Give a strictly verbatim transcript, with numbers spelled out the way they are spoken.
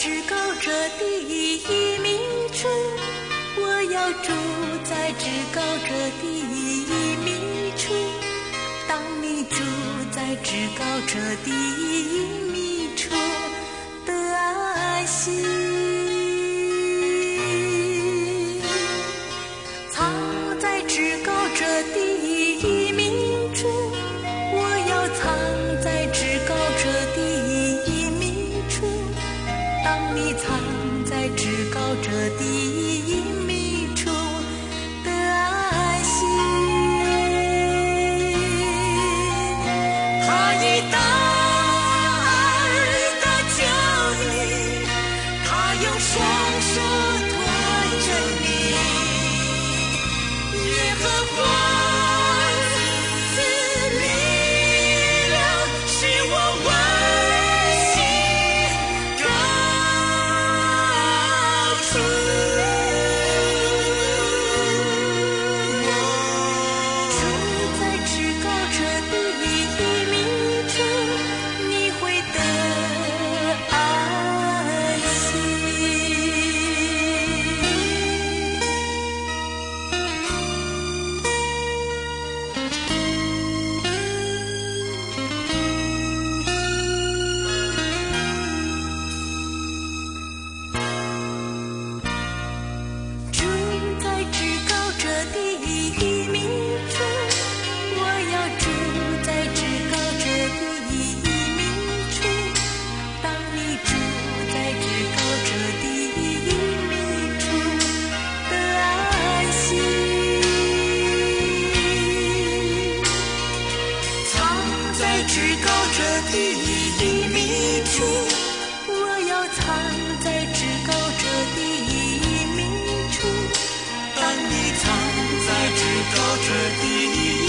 至高者第一密处，我要住在至高者第一密处。当你住在至高者第一密处的安息，藏在至高者第一密处，我要藏在至高者第一密处。当你藏在至高者第一密处的安息，他以大爱的救你，他用双手托着你，耶和华赐力量，使我温馨高处。我住在至高者第一密处，你会得安息。住在至高者第一密处，我要住在至高者第一密处。当你住在至高者第一密处的安息，藏在至高者第一密处，我要藏在至高者第一密处。当你藏在至高者第一